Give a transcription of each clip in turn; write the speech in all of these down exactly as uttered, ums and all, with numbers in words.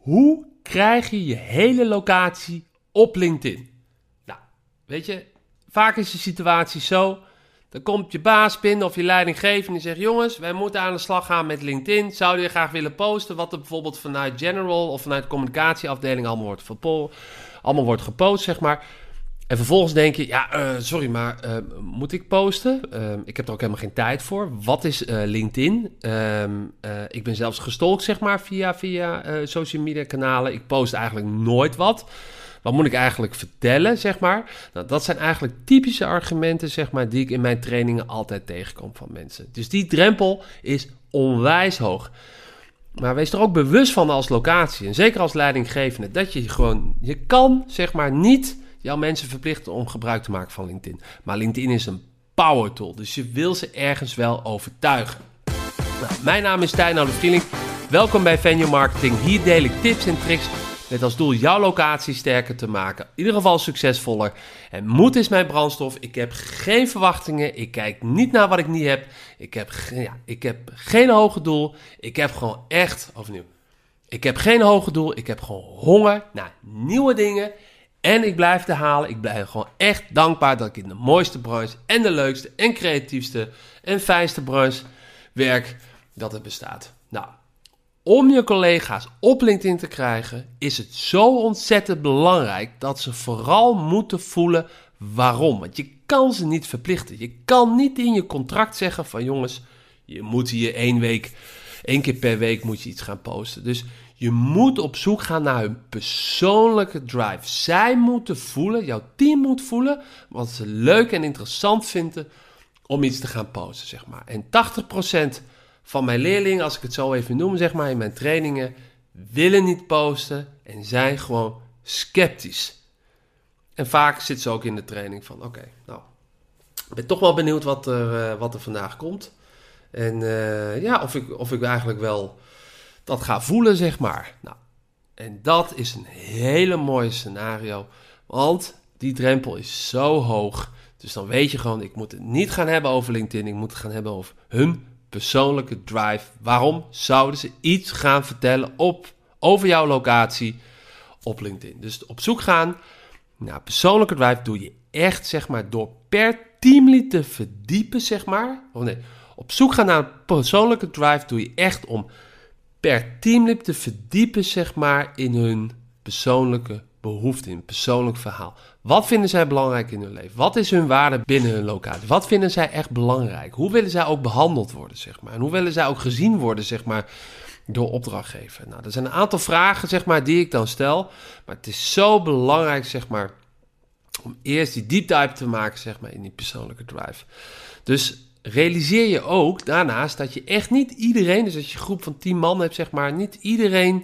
Hoe krijg je je hele locatie op LinkedIn? Nou, weet je, vaak is de situatie zo. Dan komt je baas binnen of je leidinggevende en die zegt: jongens, wij moeten aan de slag gaan met LinkedIn. Zouden je graag willen posten wat er bijvoorbeeld vanuit General of vanuit de communicatieafdeling allemaal wordt, verpo- allemaal wordt gepost, zeg maar. En vervolgens denk je: ja, uh, sorry, maar uh, moet ik posten? Uh, ik heb er ook helemaal geen tijd voor. Wat is uh, LinkedIn? Uh, uh, ik ben zelfs gestalkt, zeg maar, via, via uh, social media kanalen. Ik post eigenlijk nooit wat. Wat moet ik eigenlijk vertellen, zeg maar? Nou, dat zijn eigenlijk typische argumenten, zeg maar, die ik in mijn trainingen altijd tegenkom van mensen. Dus die drempel is onwijs hoog. Maar wees er ook bewust van als locatie, en zeker als leidinggevende, dat je gewoon, je kan, zeg maar, niet jouw mensen verplichten om gebruik te maken van LinkedIn. Maar LinkedIn is een power tool, dus je wil ze ergens wel overtuigen. Nou, mijn naam is Stijn Oude-Vrielink. Welkom bij Venue Marketing. Hier deel ik tips en tricks met als doel jouw locatie sterker te maken. In ieder geval succesvoller. En moed is mijn brandstof. Ik heb geen verwachtingen. Ik kijk niet naar wat ik niet heb. Ik heb, ge- ja, ik heb geen hoge doel. Ik heb gewoon echt, overnieuw. Ik heb geen hoge doel. Ik heb gewoon honger naar nieuwe dingen. En ik blijf te halen. Ik blijf gewoon echt dankbaar dat ik in de mooiste branche en de leukste en creatiefste en fijnste branche werk dat er bestaat. Nou, om je collega's op LinkedIn te krijgen, is het zo ontzettend belangrijk dat ze vooral moeten voelen waarom. Want je kan ze niet verplichten. Je kan niet in je contract zeggen van: jongens, je moet hier één week, één keer per week moet je iets gaan posten. Dus je moet op zoek gaan naar hun persoonlijke drive. Zij moeten voelen, jouw team moet voelen, wat ze leuk en interessant vinden om iets te gaan posten, zeg maar. En tachtig procent van mijn leerlingen, als ik het zo even noem, zeg maar, in mijn trainingen, willen niet posten en zijn gewoon sceptisch. En vaak zit ze ook in de training van: oké, okay, nou, ik ben toch wel benieuwd wat er, uh, wat er vandaag komt. En uh, ja, of ik, of ik eigenlijk wel dat ga voelen, zeg maar. Nou, en dat is een hele mooie scenario, want die drempel is zo hoog. Dus dan weet je gewoon, ik moet het niet gaan hebben over LinkedIn, ik moet het gaan hebben over hun persoonlijke drive. Waarom zouden ze iets gaan vertellen op, over jouw locatie op LinkedIn? Dus op zoek gaan naar persoonlijke drive doe je echt, zeg maar, door per teamlid te verdiepen, zeg maar. Of nee, op zoek gaan naar een persoonlijke drive doe je echt om per teamlid te verdiepen, zeg maar, in hun persoonlijke behoefte, in een persoonlijk verhaal. Wat vinden zij belangrijk in hun leven? Wat is hun waarde binnen hun locatie? Wat vinden zij echt belangrijk? Hoe willen zij ook behandeld worden, zeg maar? En hoe willen zij ook gezien worden, zeg maar, door opdrachtgever? Nou, dat zijn een aantal vragen, zeg maar, die ik dan stel. Maar het is zo belangrijk, zeg maar, om eerst die deep dive te maken, zeg maar, in die persoonlijke drive. Dus realiseer je ook daarnaast dat je echt niet iedereen, dus als je een groep van tien man hebt, zeg maar, niet iedereen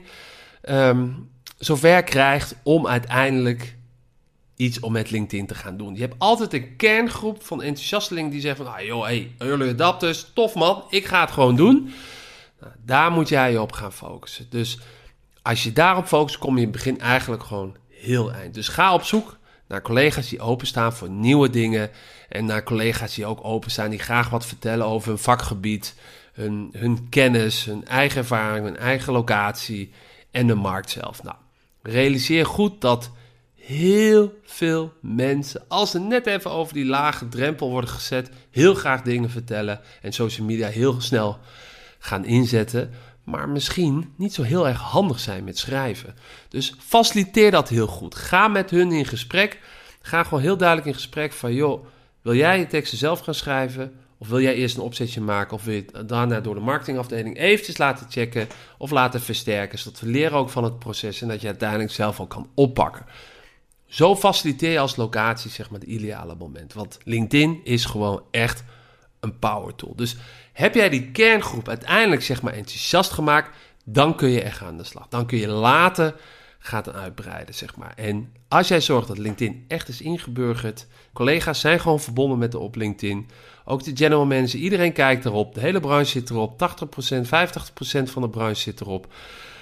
um, zover krijgt om uiteindelijk iets om met LinkedIn te gaan doen. Je hebt altijd een kerngroep van enthousiastelingen die zeggen van: ah joh, hey, early adapters, tof man, ik ga het gewoon doen. Nou, daar moet jij je op gaan focussen. Dus als je daarop focust, kom je in het begin eigenlijk gewoon heel eind. Dus ga op zoek naar collega's die openstaan voor nieuwe dingen en naar collega's die ook openstaan, die graag wat vertellen over hun vakgebied, hun, hun kennis, hun eigen ervaring, hun eigen locatie en de markt zelf. Nou, realiseer goed dat heel veel mensen, als ze net even over die lage drempel worden gezet, heel graag dingen vertellen en social media heel snel gaan inzetten, maar misschien niet zo heel erg handig zijn met schrijven. Dus faciliteer dat heel goed. Ga met hun in gesprek. Ga gewoon heel duidelijk in gesprek van: joh, wil jij je teksten zelf gaan schrijven? Of wil jij eerst een opzetje maken? Of wil je het daarna door de marketingafdeling eventjes laten checken of laten versterken? Zodat we leren ook van het proces en dat je uiteindelijk zelf ook kan oppakken. Zo faciliteer je als locatie, zeg maar, het ideale moment. Want LinkedIn is gewoon echt een power tool. Dus heb jij die kerngroep uiteindelijk, zeg maar, enthousiast gemaakt, dan kun je echt aan de slag. Dan kun je later gaan uitbreiden, zeg maar. En als jij zorgt dat LinkedIn echt is ingeburgerd, collega's zijn gewoon verbonden met de op LinkedIn, ook de general manager, iedereen kijkt erop, de hele branche zit erop, tachtig procent, vijfentachtig procent van de branche zit erop.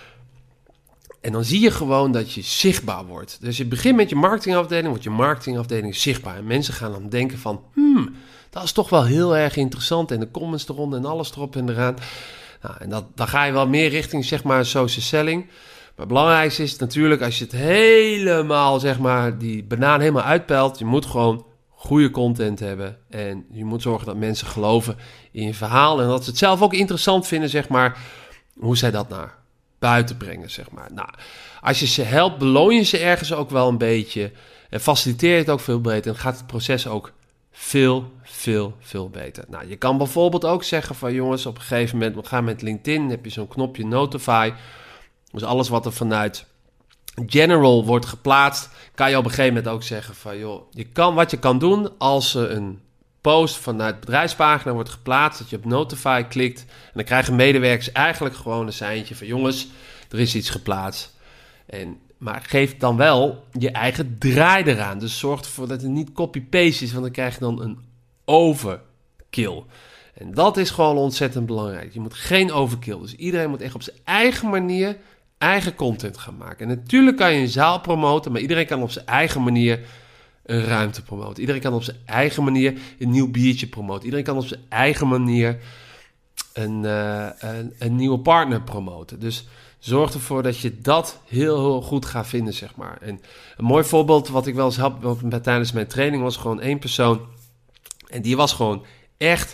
En dan zie je gewoon dat je zichtbaar wordt. Dus je begint met je marketingafdeling, wordt je marketingafdeling zichtbaar. En mensen gaan dan denken van, hmm, dat is toch wel heel erg interessant. En de comments eronder en alles erop en eraan. Nou, en dat, dan ga je wel meer richting, zeg maar, social selling. Maar het belangrijkste is natuurlijk, als je het helemaal, zeg maar, die banaan helemaal uitpelt, je moet gewoon goede content hebben. En je moet zorgen dat mensen geloven in je verhaal. En dat ze het zelf ook interessant vinden, zeg maar, hoe zij dat naar buiten brengen, zeg maar. Nou, als je ze helpt, beloon je ze ergens ook wel een beetje. En faciliteer je het ook veel beter. En gaat het proces ook veel, veel, veel beter. Nou, je kan bijvoorbeeld ook zeggen van, jongens, op een gegeven moment, we gaan met LinkedIn, heb je zo'n knopje Notify. Dus alles wat er vanuit General wordt geplaatst, kan je op een gegeven moment ook zeggen van, joh, je kan, wat je kan doen als er een post vanuit bedrijfspagina wordt geplaatst, dat je op Notify klikt en dan krijgen medewerkers eigenlijk gewoon een seintje van, jongens, er is iets geplaatst. En, maar geef dan wel je eigen draai eraan. Dus zorg ervoor dat het niet copy-paste is, want dan krijg je dan een overkill. En dat is gewoon ontzettend belangrijk. Je moet geen overkill. Dus iedereen moet echt op zijn eigen manier eigen content gaan maken. En natuurlijk kan je een zaal promoten, maar iedereen kan op zijn eigen manier een ruimte promoten. Iedereen kan op zijn eigen manier een nieuw biertje promoten. Iedereen kan op zijn eigen manier een, uh, een, een nieuwe partner promoten. Dus zorg ervoor dat je dat heel, heel goed gaat vinden, zeg maar. En een mooi voorbeeld wat ik wel eens had tijdens mijn training was gewoon één persoon. En die was gewoon echt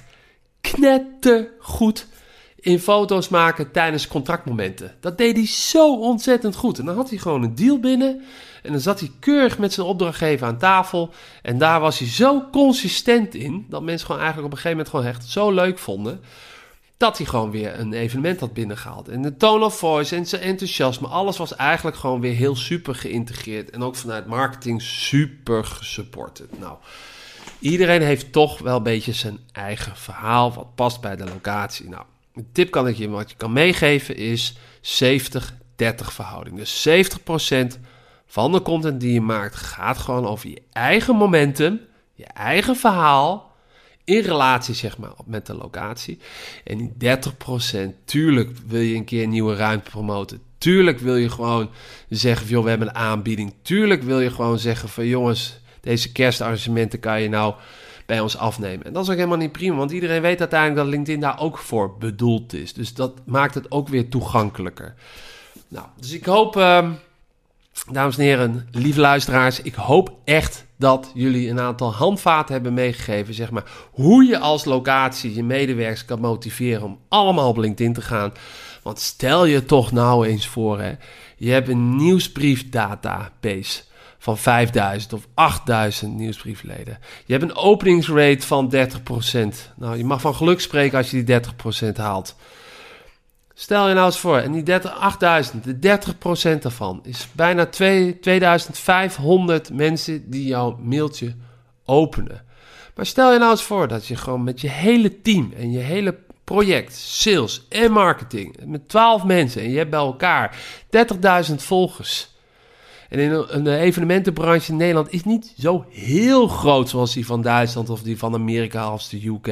knettergoed in foto's maken tijdens contractmomenten. Dat deed hij zo ontzettend goed. En dan had hij gewoon een deal binnen. En dan zat hij keurig met zijn opdrachtgever aan tafel. En daar was hij zo consistent in, dat mensen gewoon eigenlijk op een gegeven moment gewoon echt zo leuk vonden, dat hij gewoon weer een evenement had binnengehaald. En de tone of voice en zijn enthousiasme, alles was eigenlijk gewoon weer heel super geïntegreerd. En ook vanuit marketing super gesupported. Nou, iedereen heeft toch wel een beetje zijn eigen verhaal, wat past bij de locatie. Nou, een tip kan ik je, wat je kan meegeven is zeventig dertig verhouding. Dus zeventig procent van de content die je maakt gaat gewoon over je eigen momentum, je eigen verhaal, in relatie, zeg maar, met de locatie. En die dertig procent, tuurlijk wil je een keer een nieuwe ruimte promoten. Tuurlijk wil je gewoon zeggen van, joh, we hebben een aanbieding. Tuurlijk wil je gewoon zeggen van, jongens, deze kerstarrangementen kan je nou bij ons afnemen. En dat is ook helemaal niet prima, want iedereen weet uiteindelijk dat LinkedIn daar ook voor bedoeld is. Dus dat maakt het ook weer toegankelijker. Nou, dus ik hoop, uh, dames en heren, lieve luisteraars, ik hoop echt dat jullie een aantal handvaten hebben meegegeven, zeg maar, hoe je als locatie je medewerkers kan motiveren om allemaal op LinkedIn te gaan. Want stel je toch nou eens voor, hè, je hebt een nieuwsbriefdatabase van vijfduizend of achtduizend nieuwsbriefleden. Je hebt een openingsrate van dertig procent. Nou, je mag van geluk spreken als je die dertig procent haalt. Stel je nou eens voor, en die dertig, achtduizend, de dertig procent daarvan is bijna tweeduizend vijfhonderd mensen die jouw mailtje openen. Maar stel je nou eens voor dat je gewoon met je hele team en je hele project, sales en marketing, met twaalf mensen en je hebt bij elkaar dertigduizend volgers. En in een, een evenementenbranche in Nederland is niet zo heel groot zoals die van Duitsland of die van Amerika of de U K.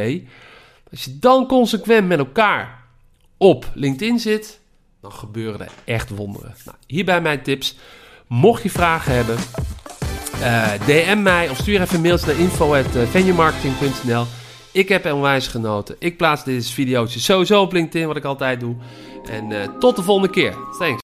Als je dan consequent met elkaar op LinkedIn zit, dan gebeuren er echt wonderen. Nou, hierbij mijn tips. Mocht je vragen hebben, uh, D M mij of stuur even mails naar info at venuemarketing punt n l. Ik heb er onwijs genoten. Ik plaats deze video's sowieso op LinkedIn, wat ik altijd doe. En uh, tot de volgende keer. Thanks.